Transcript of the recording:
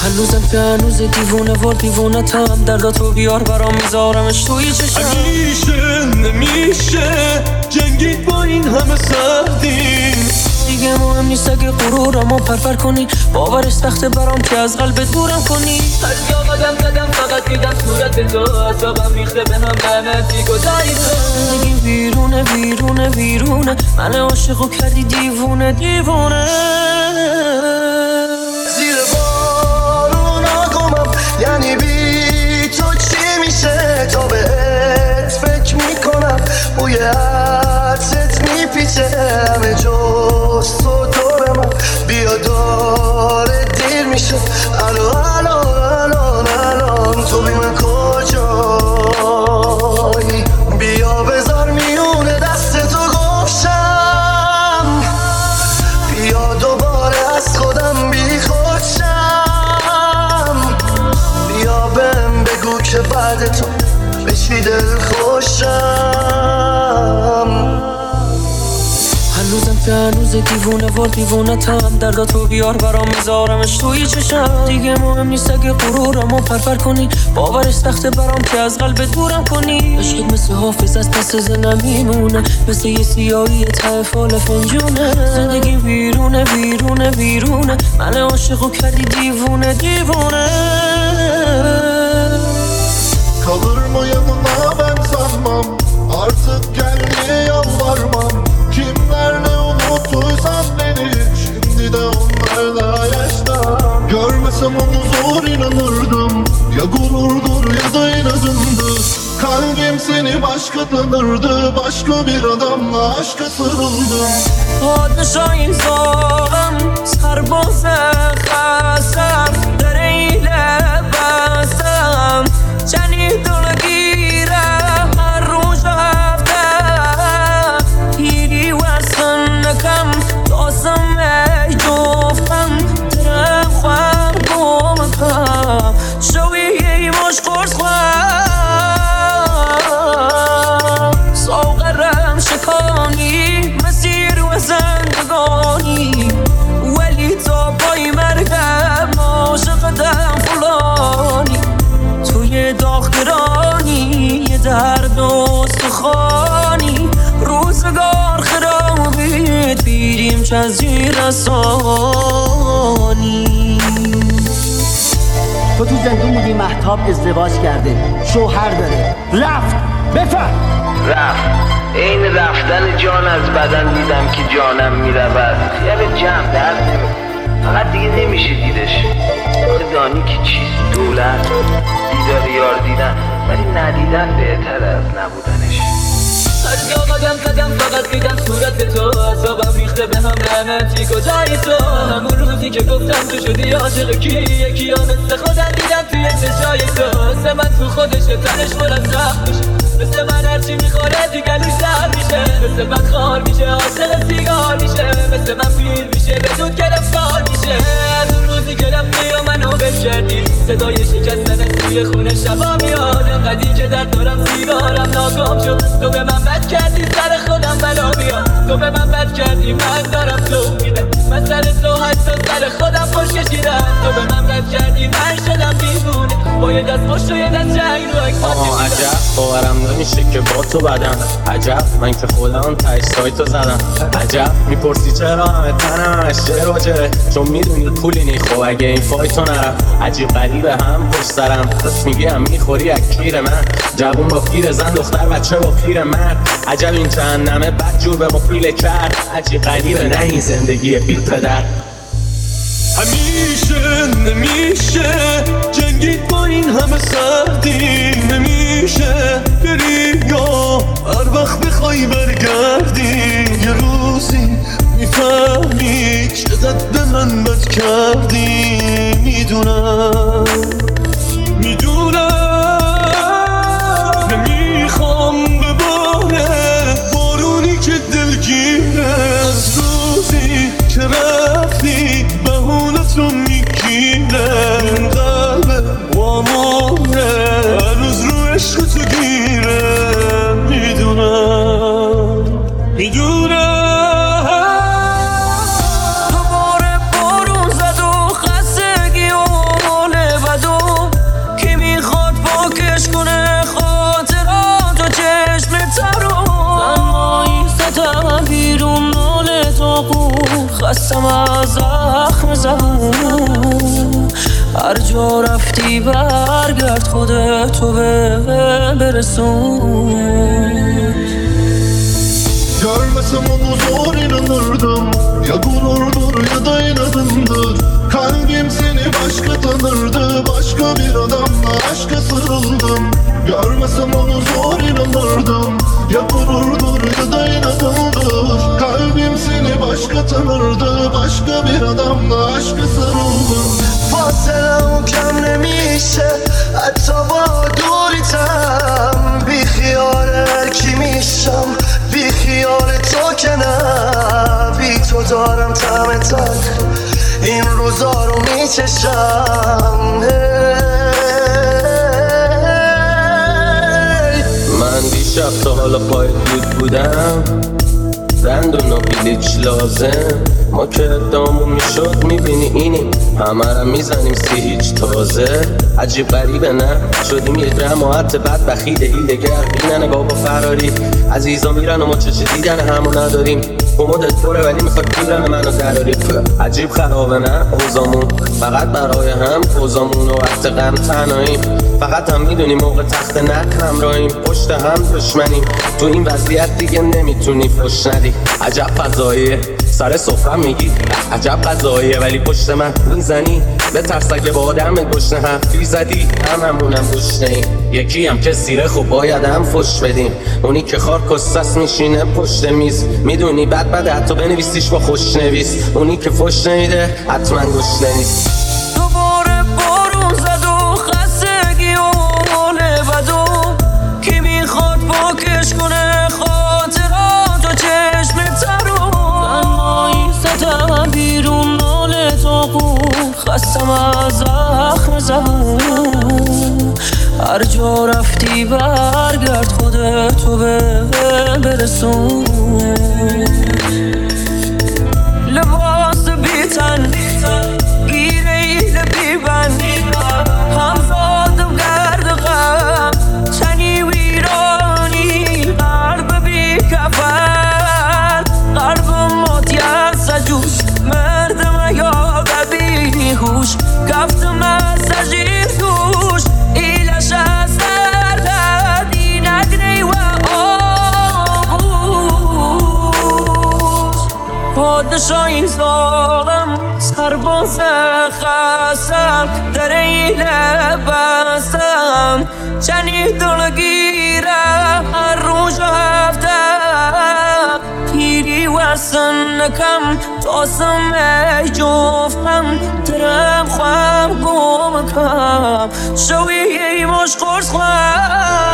هنوزم که هنوز دیوونه و دیوونه تم درداتو بیار برام میذارمش توی چشم همیشه نمیشه جنگید با این همه سردی دیگه مهم نیست اگه غرورمو پرپر کنی باورش سخته برام که از قلبت دورم کنی از یامدم زدم فقط دیدم صورت تو عذابم ریخته به هم لعنتی کجایی تو زندگی ویرونه ویرونه ویرونه من عاشقو کردی دیوونه دیوونه زیر بارونا گمم یعنی بی تو چی میشه تا بهت فکر میکنم بوی عطرت میپیچه همه جز تو دورم بیا داره دیر میشه الان تو بی من کجایی بیا بذار میونه دست تو گفشم بیا دوباره از خودم بی خودشم بیا بهم بگو که بعد تو بشی دل خوشم هنوزم که هنوز دیوونه و دیوونه تم درداتو بیار برام میذارمش توی چشم دیگه مهم نیست اگه غرورمو پرپر کنی باورش سخته برام که از قلبت دورم کنی عشقت مثل حافظ از پس زنم میمونه مثل یه سیاهی ته فال فنجونه زندگی ویرونه ویرونه ویرونه من عاشقو کردی دیوونه دیوونه Kalır mı yanına ben sanmam Artık gelmeye yalvarmam Kimlerle unuttuysan beni Şimdi de onlarla yaşta Görmesem onu zor inanırdım Ya gururdur ya da inadımdı Kalbim seni başka tanırdı Başka bir adamla aşka sarıldım پادشاهی زارم سرباز خستم در این لبستم جنی دلگیرم هر روز هفته هیری وصل نکم داستم ای جفتم درم خواه گمکم شوی ای مش قرص خواه ساغرم شکانی مسیر و زندگانی ولی تا پای مرگم عاشقتم فلانی توی داغگرانی یه درد و استخوانی روزگار خرابید بیریم چه از زیر رسانی تو زندون بودی مهتاب ازدواج کرده شوهر داره رفت بفهم رفت این رفتن جان از بدن دیدم که جانم میرود خیال جمع درد نمی فقط دیگه نمیشه دیدش آخه دانی که چیست دولت دیدار یار دیدن ولی ندیدن بهتر از نبودنش از یامدم زدم فقط دیدم صورت تو عذابم ریخته به هم لعنتی کجایی تو همون روزی که گفتم تو شدی عاشق کی یکی ها مثل خودم دیدم توی چشای تو مثل من تو خودش تنش خودم سخت میشه مثل من هرچی میخوره دیگلوش سر میشه مثل من خار میشه عاشق سیگار میشه مثل من پیر میشه به دود گرفتار میشه از اون روزی که رفتی و منو بل کردی صدای شکستن توی خونه شبا میاد انقدی که در دارم سیگارم ناکام شد تو به من بد کردی سر خودم بلا بیاد تو به من بد کردی من دارم تو میده من سر تو حتی سر خودم خوش کشیدم تو به من بد کردی من شدم دیوونه با یه دست خوش و یه دست جنگ رو اکفاتی عجب باورم نمیشه که با تو بدم عجب من که خودم تای سایتو زدم عجب میپرسی چرا همه تنم همش شعر و جره چون میدونی پولی نیخو اگه این فایتو نرم عجیب غریبه هم پشت سرم میگی هم میخوری اکیر من جوون با پیر زن دختر بچه با پیر من عجب این جهنمه بد جور به مفیل کرد عجیب غریبه نه این زندگی بی پدر همیشه نمیشه جنگید با این همه سردی نمیشه بری یا هر وقت بخوای برگردی یه روزی میفهمی چقدر به من بد کردی میدونم نمیخوام بباره بارونی که دلگیره از روزی که رفتی بهونت رو میگیره این قلب وامونه هنوز رو عشق تو گیره میدونم دوباره بارون زد و هر جا رفتی برگرد خودتو برسون. Görmesem onu zor inanırdım. Ya gururdur ya da inadındır. Kalbim seni başka tanırdı. Başka bir adamla aşka sarıldım. Görmesem onu zor inanırdım. Ya gururdur ya da inadındır. Kalbim seni başka tanırdı. Başka bir adamla aşka sarıldım. فاصله‌ام کم نمیشه حتی با دوریتم بی خیال هر کی میشم بی خیال تو که نه بی تو دارم طعم تلخ این روزا رو میچشم. من دیشب تا حالا پای دود بودم دندون و بلیچ لازم ما که ادامون میشد میبینی اینیم همه رو میزنیم سی هیچ تازه عجیب غریبه نه شدیم یه جماعت بد بخیل هیلگر بینن بابا فراری عزیزا میرن و ما چه دیدن همون نداریم کمودت پره ولی میخواد بیرن منو دراری عجیب خرابه نه اوزامون فقط برای هم اوزامون و وقت غم تنهاییم فقط هم میدونیم موقع تخت نک همراهیم پشت هم دشمنیم تو این وضعیت دیگه نمیتونی فش ندی عجب فضاییه سر سفرم میگی عجب قضاییه ولی پشت من میزنی به ترس اگه با آدم گشنه حرفی زدی هممونم گشنه ایم یکی هم که سیره خوب باید هم فش بدیم اونی که خار کسس میشینه پشت میز میدونی بد حتی بنویسیش با خوش نویس اونی که فش نمیده حتما گشنه نیست. دوباره بارون زد و خستگی و حال بدو کی میخواد پاکش کنه خاطرات و چشم ترو تنهایی زدم بیرون ناله تاقون خستم از زخم زبون هر جا رفتی برگرد خودتو برسون. لباس بیتن گیره ایل بیبن همزادم گرد غم تنی ویرانی قلب بی کفن قلب متیس جوش مردم یا قبی هوش گفتم از سجیر دوش ایلش از دردی نگنی و پادشاهی ظالم سرباز خستم در ایله بستم چنی دلگیرم هر روز هفته پیری و سنکم تاسم ای جفتم درم خوام گم کم شوی ای مش قرص خوام